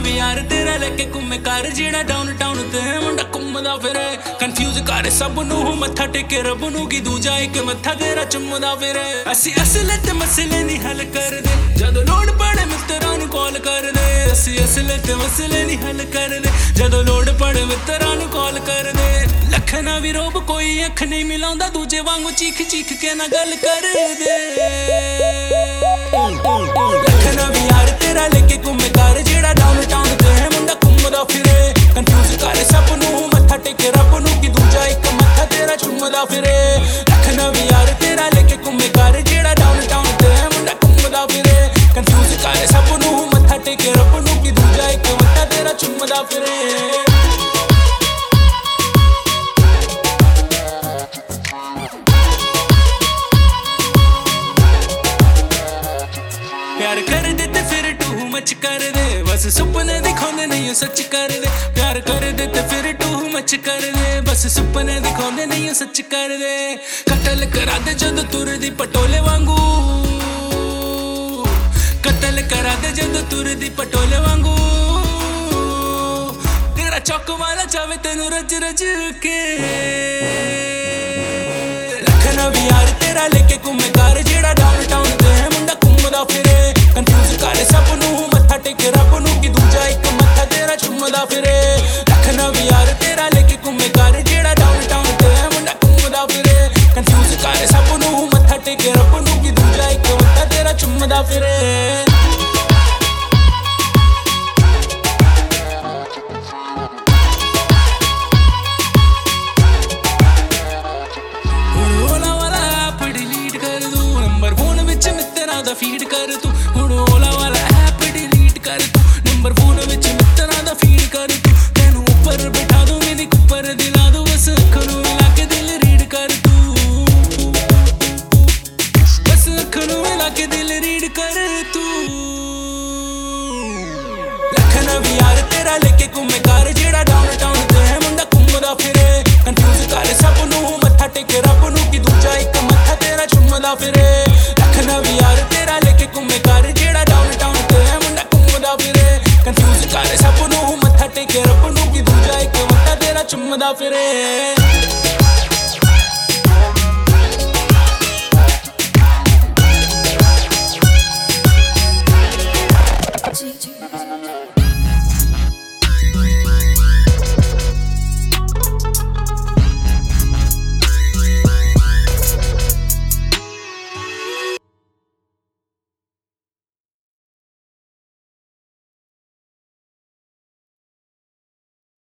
ਵੀ ਯਾਰ ਤੇਰਾ ਲੈ ਕੇ ਘੁੰਮੇ ਕਰ ਜਿਹੜਾ ਡਾਊਨ ਟਾਊਨ ਤੇ ਮੁੰਡਾ ਘੁੰਮਦਾ ਫਿਰੇ ਕਨਫਿਊਜ਼ ਕਰ ਸਭ ਨੂੰ ਮੱਥਾ ਟੇਕੇ ਰੱਬ ਨੂੰ ਕੀ ਦੂਜਾ ਇੱਕ ਮੱਥਾ ਤੇਰਾ ਚੁੰਮਦਾ ਫਿਰੇ ਅਸੀਂ ਅਸਲ ਤੇ ਮਸਲੇ ਨਹੀਂ ਹੱਲ ਕਰਦੇ ਜਦੋਂ ਲੋੜ ਪੜੇ ਮਿੱਤਰਾਂ ਨੂੰ ਕਾਲ ਕਰਦੇ ਅਸੀਂ ਅਸਲ ਤੇ ਮਸਲੇ ਨਹੀਂ ਹੱਲ ਕਰਦੇ ਜਦੋਂ ਲੋੜ ਪੜੇ ਮਿੱਤਰਾਂ ਨੂੰ ਕਾਲ ਕਰਦੇ ਲੱਖਾਂ ਵੀ ਰੋਬ ਕੋਈ ਅੱਖ ਨਹੀਂ ਮਿਲਾਉਂਦਾ ਦੂਜੇ ਵਾਂਗੂ ਚੀਖ ਚੀਖ ਕੇ ਨਾ ਗੱਲ ਕਰਦੇ ਲੱਖਾਂ ਵੀ ਯਾਰ ਤੇਰਾ ਲੈ ਕੇ ਘੁੰਮੇ ਕਰ ਜਿਹੜਾ ਡਾਊਨ ਟਾਊਨ ਤੇ ਮੁੰਡਾ ਘੁੰਮਦਾ ਫਿਰੇ ਕਨਫਿਊਜ਼ ਕਰ ਸਭ ਨੂੰ ਮੱਥਾ ਟੇਕੇ ਰੱਬ ਨੂੰ ਕੀ ਦੂਜਾ ਇੱਕ ਮੱਥਾ ਤੇਰਾ ਚੁੰਮਦਾ ਫਿਰੇ ਲੱਖਾਂ ਵੀ ਯਾਰ ਤੇਰਾ ਲੈ ਕੇ ਘੁੰਮੇ ਕਰ ਜਿਹੜਾ ਡਾਊਨ ਟਾਊਨ ਤੇ ਮੁੰਡਾ ਘੁੰਮਦਾ ਫਿਰੇ ਕਨਫਿਊਜ਼ ਕਰ ਸਭ ਨੂੰ ਮੱਥਾ ਟੇਕੇ ਰੱਬ ਨੂੰ ਕੀ ਦੂਜਾ ਇੱਕ ਮੱਥਾ ਤੇਰਾ ਚੁੰਮਦਾ ਫਿਰੇ प्यार कर दे ते फिर टू मच कर दे बस सुपने दिखाने नहीं सच कर दे प्यार कर दे ते फिर टू मच कर दे बस सुपने दिखाने नहीं सच कर दे कतल करा दे जद तुर दी पटोले वांगू कतल करा दे जद तुर दी पटोले वांगू तेरा चौक वाला चावे तेनू रज रज के रखना भी यार तेरा लेके घूमे कर जेड़ा डाउन टाउन ते मुंडा घूमदा फिरे कन्फ्यूज कर सब नू मत्था टेके रब नू की दूजा एक मत्था तेरा चुम्मदा फिरे रखना भी यार तेरा लेके घूमे कर जेड़ा डाउन टाउन ते मुंडा घूमदा फिरे कन्फ्यूज कर सब नू मत्था टेके रब नू की दूजा एक मत्था तेरा चुम्मदा फिरे फीड कर तू हुण ओला वाला ऐप डिलीट कर तू नंबर फोन विच मित्तरां दा फीड कर तू तैनू ऊपर बिठा दूं मेरी कुपर दिला दूं बस अखां नूं मिला के दिल रीड कर तू बस अखां नूं मिला के दिल रीड कर तू लखना भी यार तेरा लेके घूमे कर जेड़ा डाउन टाउन ते मुंडा घूमदा फिरे कन्फ्यूज कर सब नूं मत्था टेके रब नूं की दूजा एक मत्था तेरा चुम्मदा फिरे लखना भी यार घूमे कर जेड़ा डाउन टाउन ते मुंडा घूमदा फिरे कन्फ्यूज कर सब नूं मत्था टेके रब नूं की दूजा एक मत्था तेरा चुम्मदा फिरे